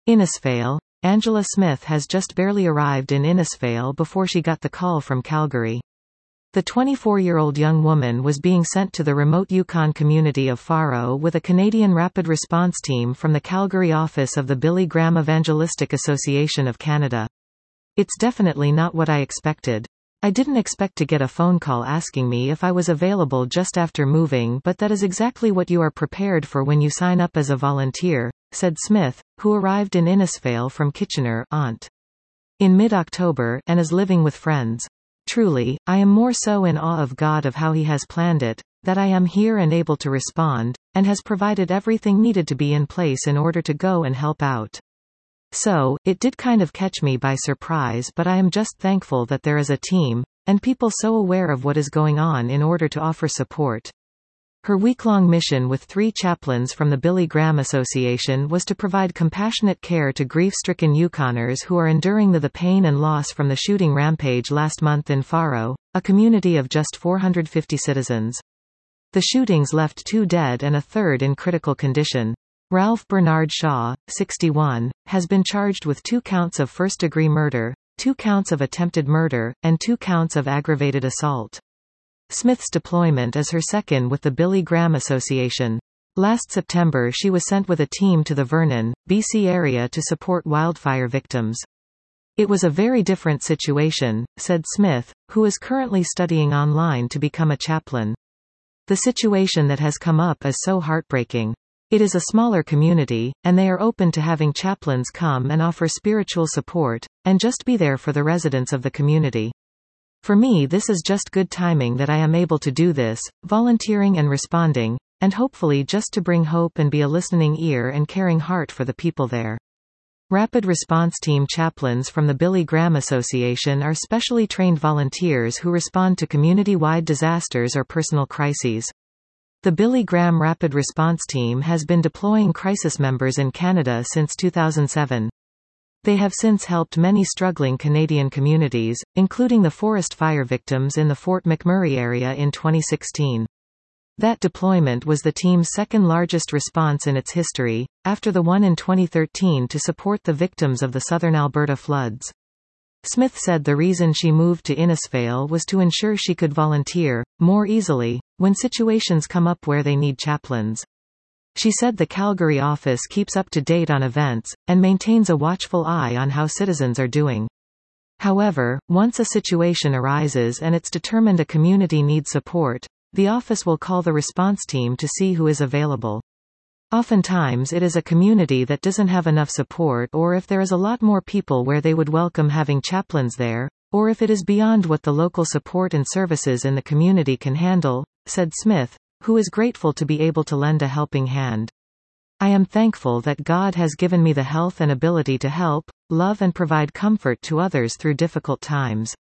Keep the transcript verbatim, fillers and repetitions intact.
Innisfail. Angela Smith has just barely arrived in Innisfail before she got the call from Calgary. The twenty-four-year-old young woman was being sent to the remote Yukon community of Faro with a Canadian rapid response team from the Calgary office of the Billy Graham Evangelistic Association of Canada. It's definitely not what I expected. I didn't expect to get a phone call asking me if I was available just after moving, but that is exactly what you are prepared for when you sign up as a volunteer, said Smith, who arrived in Innisfail from Kitchener, Ont. in mid-October, and is living with friends. Truly, I am more so in awe of God of how He has planned it, that I am here and able to respond, and has provided everything needed to be in place in order to go and help out. So, it did kind of catch me by surprise, but I am just thankful that there is a team, and people so aware of what is going on in order to offer support. Her week-long mission with three chaplains from the Billy Graham Association was to provide compassionate care to grief-stricken Yukoners who are enduring the, the pain and loss from the shooting rampage last month in Faro, a community of just four hundred fifty citizens. The shootings left two dead and a third in critical condition. Ralph Bernard Shaw, sixty-one, has been charged with two counts of first-degree murder, two counts of attempted murder, and two counts of aggravated assault. Smith's deployment is her second with the Billy Graham Association. Last September she was sent with a team to the Vernon, B C area to support wildfire victims. It was a very different situation, said Smith, who is currently studying online to become a chaplain. The situation that has come up is so heartbreaking. It is a smaller community, and they are open to having chaplains come and offer spiritual support, and just be there for the residents of the community. For me, this is just good timing that I am able to do this, volunteering and responding, and hopefully just to bring hope and be a listening ear and caring heart for the people there. Rapid Response Team chaplains from the Billy Graham Association are specially trained volunteers who respond to community-wide disasters or personal crises. The Billy Graham Rapid Response Team has been deploying crisis members in Canada since two thousand seven. They have since helped many struggling Canadian communities, including the forest fire victims in the Fort McMurray area in twenty sixteen. That deployment was the team's second largest response in its history, after the one in twenty thirteen to support the victims of the southern Alberta floods. Smith said the reason she moved to Innisfail was to ensure she could volunteer, more easily, when situations come up where they need chaplains. She said the Calgary office keeps up to date on events, and maintains a watchful eye on how citizens are doing. However, once a situation arises and it's determined a community needs support, the office will call the response team to see who is available. Oftentimes it is a community that doesn't have enough support, or if there is a lot more people where they would welcome having chaplains there, or if it is beyond what the local support and services in the community can handle, said Smith, who is grateful to be able to lend a helping hand. I am thankful that God has given me the health and ability to help, love and provide comfort to others through difficult times.